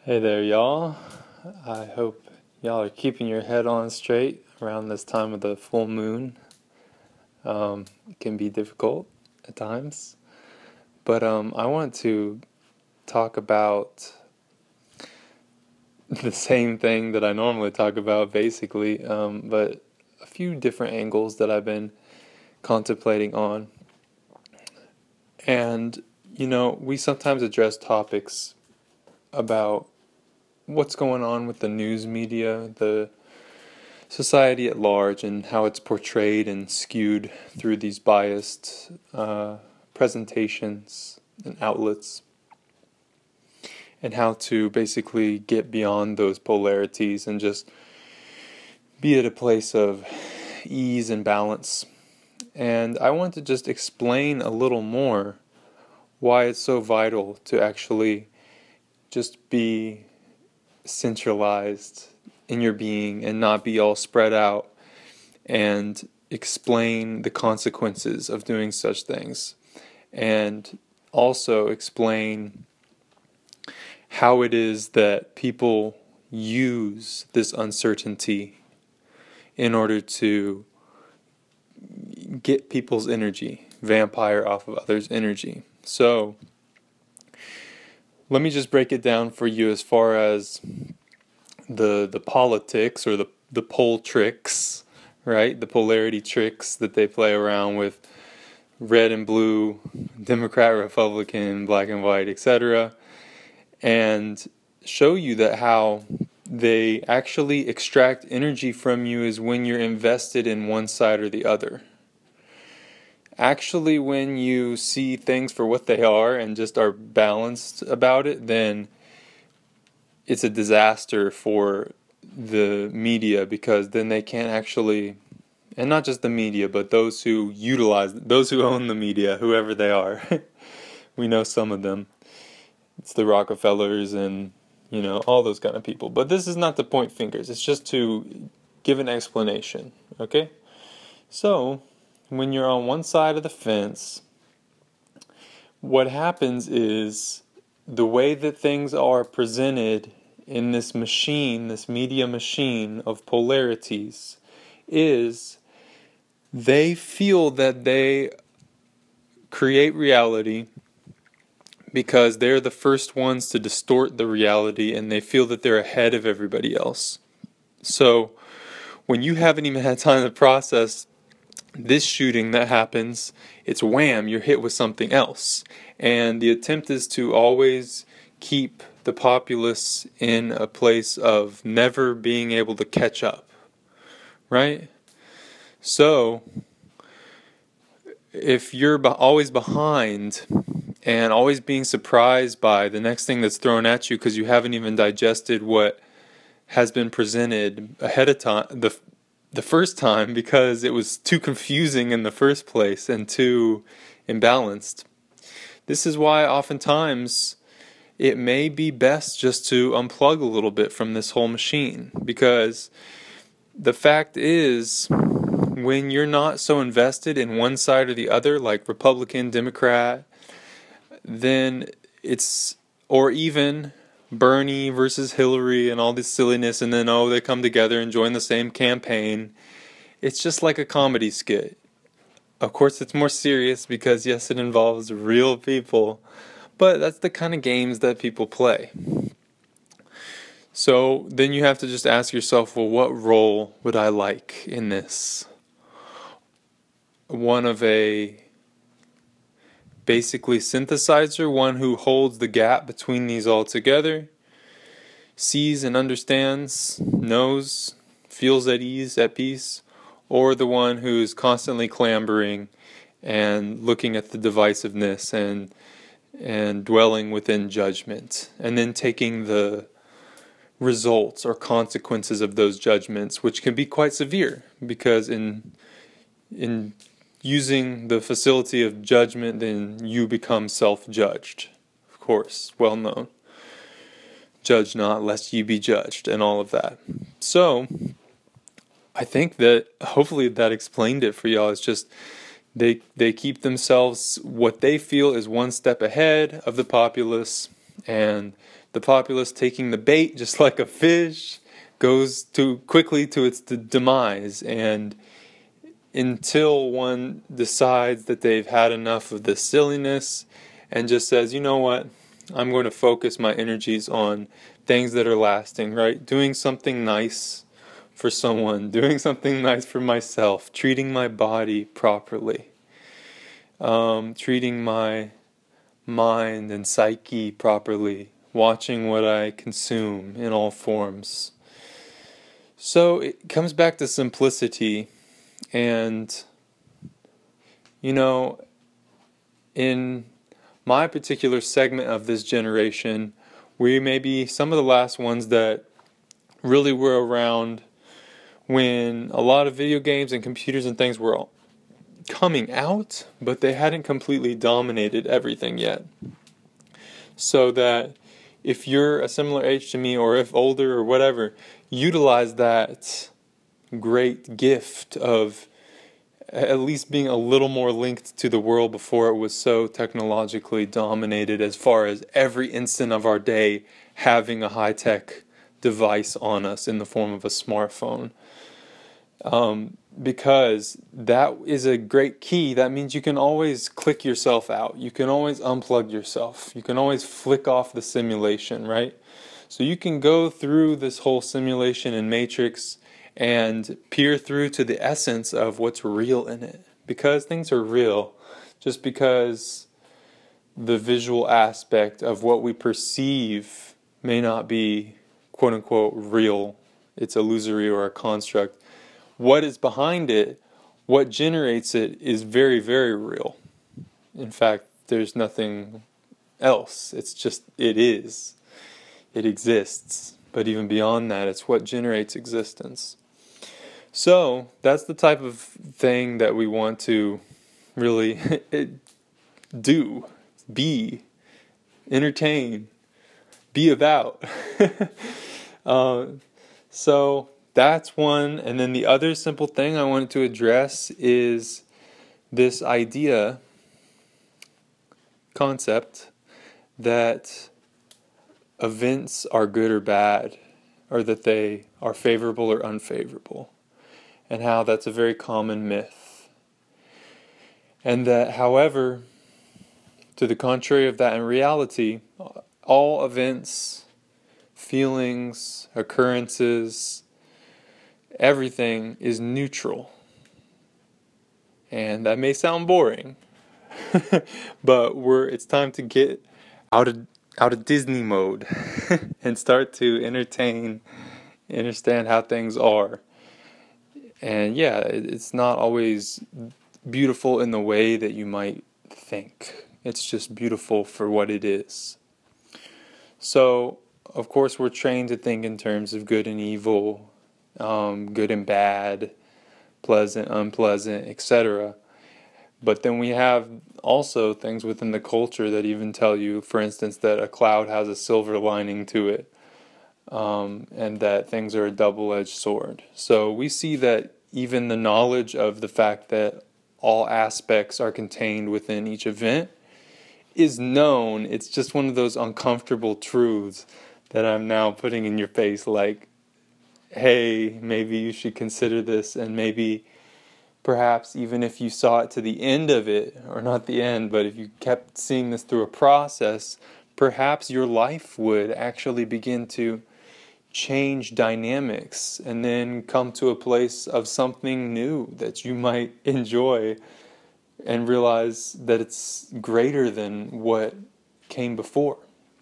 Hey there, y'all. I hope y'all are keeping your head on straight around this time of the full moon. It can be difficult at times, but I want to talk about the same thing that I normally talk about, basically, but a few different angles that I've been contemplating on. And, we sometimes address topics about what's going on with the news media, the society at large, and how it's portrayed and skewed through these biased presentations and outlets, and how to basically get beyond those polarities and just be at a place of ease and balance. And I want to just explain a little more why it's so vital to actually just be centralized in your being and not be all spread out, and explain the consequences of doing such things, and also explain how it is that people use this uncertainty in order to get people's energy, vampire off of others' energy. So let me just break it down for you as far as the politics, or the poll tricks, right? The polarity tricks that they play around with red and blue, Democrat, Republican, black and white, etc. And show you that how they actually extract energy from you is when you're invested in one side or the other. Actually, when you see things for what they are and just are balanced about it, then it's a disaster for the media, because then they can't actually, and not just the media, but those who own the media, whoever they are. We know some of them. It's the Rockefellers and, all those kind of people. But this is not to point fingers. It's just to give an explanation, okay? So, when you're on one side of the fence, what happens is the way that things are presented in this machine, this media machine of polarities, is they feel that they create reality because they're the first ones to distort the reality, and they feel that they're ahead of everybody else. So when you haven't even had time to process this shooting that happens, it's wham, you're hit with something else. And the attempt is to always keep the populace in a place of never being able to catch up, right? So if you're always behind and always being surprised by the next thing that's thrown at you because you haven't even digested what has been presented ahead of time, the first time, because it was too confusing in the first place and too imbalanced. This is why oftentimes it may be best just to unplug a little bit from this whole machine, because the fact is, when you're not so invested in one side or the other, like Republican, Democrat, then or even Bernie versus Hillary and all this silliness, and then they come together and join the same campaign. It's just like a comedy skit. Of course it's more serious because yes, it involves real people, but that's the kind of games that people play. So then you have to just ask yourself, well, what role would I like in this? One of a basically synthesizer, one who holds the gap between these all together, sees and understands, knows, feels at ease, at peace, or the one who's constantly clambering and looking at the divisiveness and dwelling within judgment, and then taking the results or consequences of those judgments, which can be quite severe, because in using the facility of judgment, then you become self-judged. Of course, well known. Judge not, lest ye be judged, and all of that. So, I think that hopefully that explained it for y'all. It's just they keep themselves, what they feel is one step ahead of the populace, And the populace, taking the bait just like a fish, goes too quickly to its demise. And until one decides that they've had enough of this silliness and just says, you know what, I'm going to focus my energies on things that are lasting, right? Doing something nice for someone, doing something nice for myself, treating my body properly, treating my mind and psyche properly, watching what I consume in all forms. So it comes back to simplicity. And, you know, in my particular segment of this generation, we may be some of the last ones that really were around when a lot of video games and computers and things were coming out, but they hadn't completely dominated everything yet. So that if you're a similar age to me, or if older or whatever, utilize that great gift of at least being a little more linked to the world before it was so technologically dominated, as far as every instant of our day having a high-tech device on us in the form of a smartphone. Because that is a great key. That means you can always click yourself out. You can always unplug yourself. You can always flick off the simulation, right? So you can go through this whole simulation and matrix and peer through to the essence of what's real in it. Because things are real, just because the visual aspect of what we perceive may not be quote-unquote real. It's illusory or a construct. What is behind it, what generates it, is very, very real. In fact, there's nothing else. It's just, it is. It exists. But even beyond that, it's what generates existence. So, that's the type of thing that we want to really do, be, entertain, be about. So, that's one. And then the other simple thing I wanted to address is this concept, that events are good or bad, or that they are favorable or unfavorable, and how that's a very common myth. And that, however, to the contrary of that, in reality, all events, feelings, occurrences, everything is neutral. And that may sound boring, but it's time to get out of Disney mode and start to understand how things are. And yeah, it's not always beautiful in the way that you might think. It's just beautiful for what it is. So, of course, we're trained to think in terms of good and evil, good and bad, pleasant, unpleasant, etc. But then we have also things within the culture that even tell you, for instance, that a cloud has a silver lining to it, and that things are a double-edged sword. So we see that even the knowledge of the fact that all aspects are contained within each event is known. It's just one of those uncomfortable truths that I'm now putting in your face, like, hey, maybe you should consider this, and maybe perhaps even if you saw it to the end of it, or not the end, but if you kept seeing this through a process, perhaps your life would actually begin to change dynamics and then come to a place of something new that you might enjoy and realize that it's greater than what came before.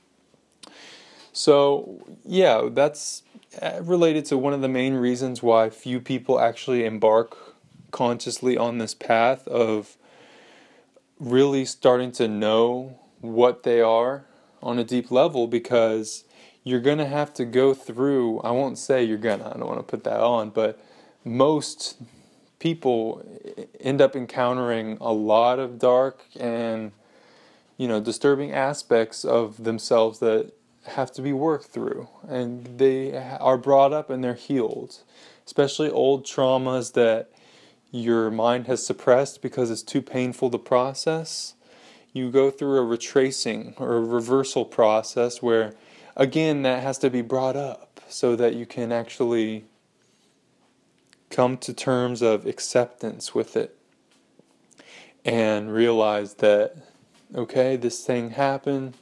So, yeah, that's related to one of the main reasons why few people actually embark consciously on this path of really starting to know what they are on a deep level, because you're going to have to go through, I won't say I don't want to put that on, but most people end up encountering a lot of dark and, disturbing aspects of themselves that have to be worked through, and they are brought up and they're healed, especially old traumas that your mind has suppressed because it's too painful to process. you go through a retracing or a reversal process where, again, that has to be brought up so that you can actually come to terms of acceptance with it and realize that, okay, this thing happened.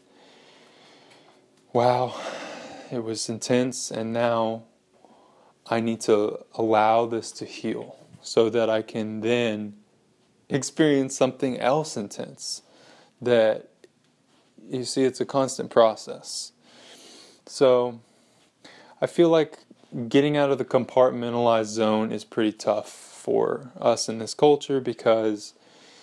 Wow, it was intense, and now I need to allow this to heal so that I can then experience something else intense. That, you see, it's a constant process. So I feel like getting out of the compartmentalized zone is pretty tough for us in this culture, because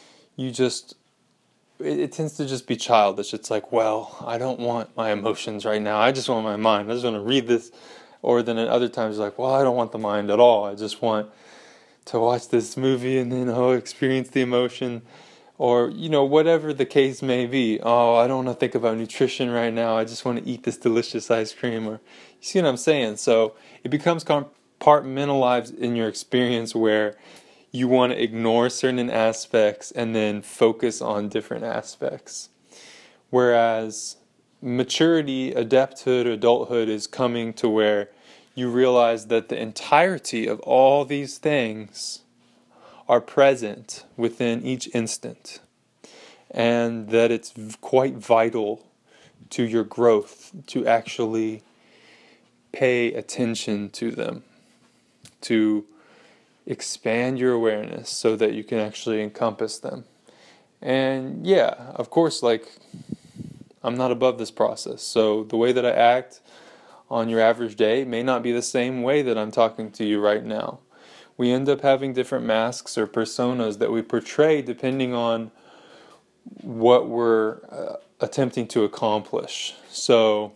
it tends to just be childish. It's like, well, I don't want my emotions right now. I just want my mind. I just want to read this. Or then at other times, like, well, I don't want the mind at all. I just want to watch this movie and then, experience the emotion. Or, whatever the case may be. Oh, I don't want to think about nutrition right now. I just want to eat this delicious ice cream. Or, you see what I'm saying? So it becomes compartmentalized in your experience, where you want to ignore certain aspects and then focus on different aspects. Whereas maturity, adepthood, adulthood is coming to where you realize that the entirety of all these things are present within each instant, and that it's quite vital to your growth to actually pay attention to them, to expand your awareness so that you can actually encompass them. And yeah, of course, I'm not above this process, so the way that I act on your average day may not be the same way that I'm talking to you right now. We end up having different masks or personas that we portray depending on what we're attempting to accomplish. So,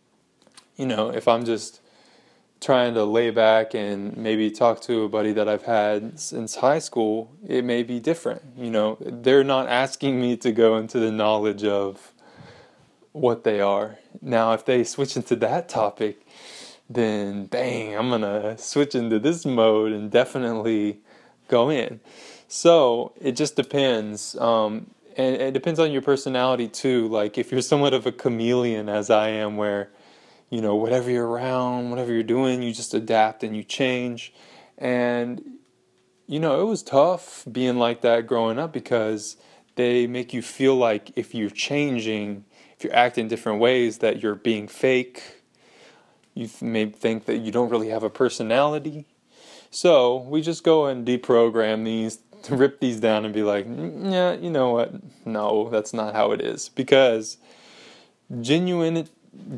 if I'm just trying to lay back and maybe talk to a buddy that I've had since high school, it may be different. They're not asking me to go into the knowledge of what they are. Now, if they switch into that topic, then bang, I'm gonna switch into this mode and definitely go in. So it just depends, and it depends on your personality too. Like, if you're somewhat of a chameleon, as I am, where whatever you're around, whatever you're doing, you just adapt and you change. And it was tough being like that growing up, because they make you feel like if you're changing, if you're acting different ways, that you're being fake. You may think that you don't really have a personality. So we just go and deprogram these, rip these down and be like, yeah, you know what? No, that's not how it is. Because genuineness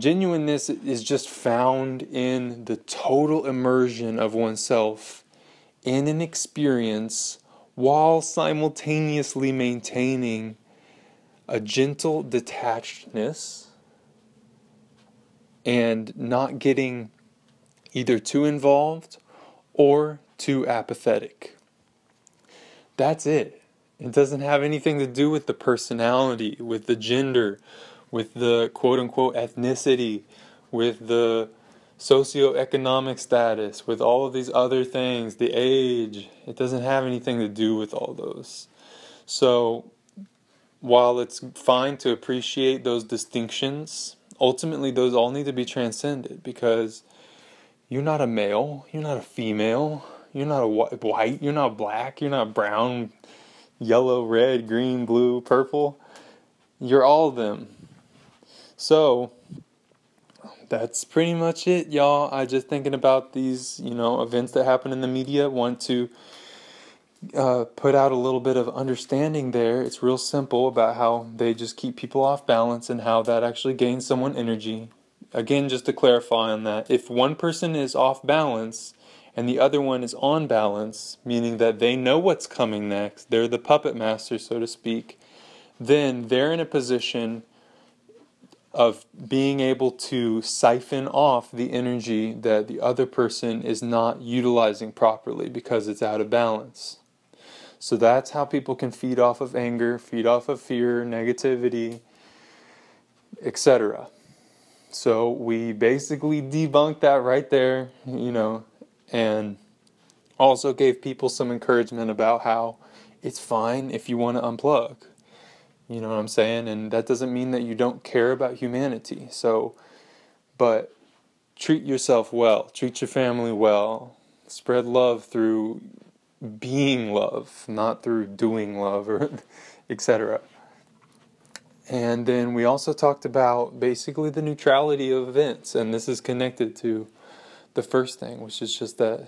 is just found in the total immersion of oneself in an experience, while simultaneously maintaining a gentle detachedness and not getting either too involved or too apathetic. That's it. It doesn't have anything to do with the personality, with the gender, with the quote-unquote ethnicity, with the socioeconomic status, with all of these other things, the age. It doesn't have anything to do with all those. So, while it's fine to appreciate those distinctions, ultimately those all need to be transcended, because you're not a male, you're not a female, you're not a white, you're not black, you're not brown, yellow, red, green, blue, purple. You're all of them. So that's pretty much it, y'all. I just thinking about these, events that happen in the media. Want to put out a little bit of understanding there. It's real simple about how they just keep people off balance and how that actually gains someone energy. Again, just to clarify on that, if one person is off balance and the other one is on balance, meaning that they know what's coming next, they're the puppet master, so to speak, then they're in a position of being able to siphon off the energy that the other person is not utilizing properly because it's out of balance. So that's how people can feed off of anger, feed off of fear, negativity, etc. So we basically debunked that right there, and also gave people some encouragement about how it's fine if you want to unplug. You know what I'm saying? And that doesn't mean that you don't care about humanity. So, but treat yourself well, treat your family well, spread love through being love, not through doing love or etc. And then we also talked about basically the neutrality of events, and this is connected to the first thing, which is just that,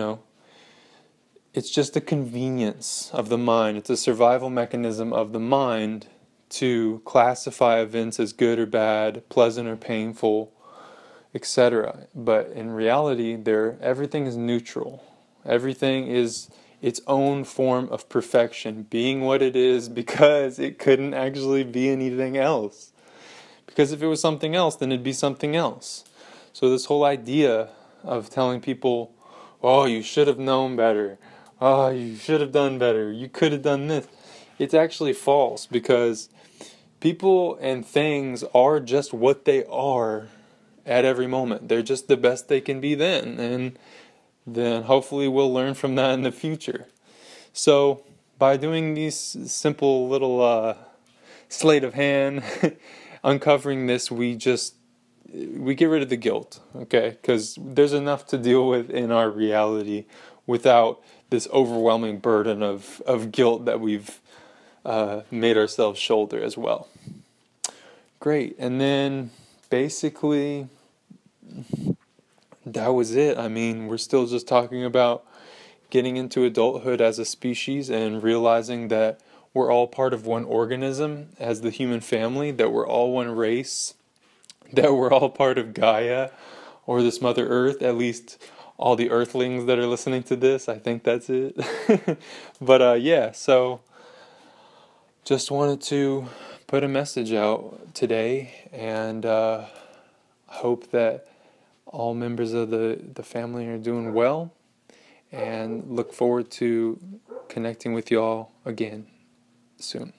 it's just a convenience of the mind. It's a survival mechanism of the mind to classify events as good or bad, pleasant or painful, etc. But in reality, everything is neutral. Everything is its own form of perfection, being what it is because it couldn't actually be anything else. Because if it was something else, then it'd be something else. So this whole idea of telling people, oh, you should have known better, oh, you should have done better, you could have done this, it's actually false, because people and things are just what they are at every moment. They're just the best they can be then, and then hopefully we'll learn from that in the future. So by doing these simple little sleight of hand uncovering this, we get rid of the guilt, okay? Because there's enough to deal with in our reality without this overwhelming burden of guilt that we've made ourselves shoulder as well. Great. And then basically that was it. I mean, we're still just talking about getting into adulthood as a species and realizing that we're all part of one organism as the human family, that we're all one race, that we're all part of Gaia, or this Mother Earth, at least all the Earthlings that are listening to this. I think that's it. But yeah, so just wanted to put a message out today, and hope that all members of the family are doing well, and look forward to connecting with y'all again soon.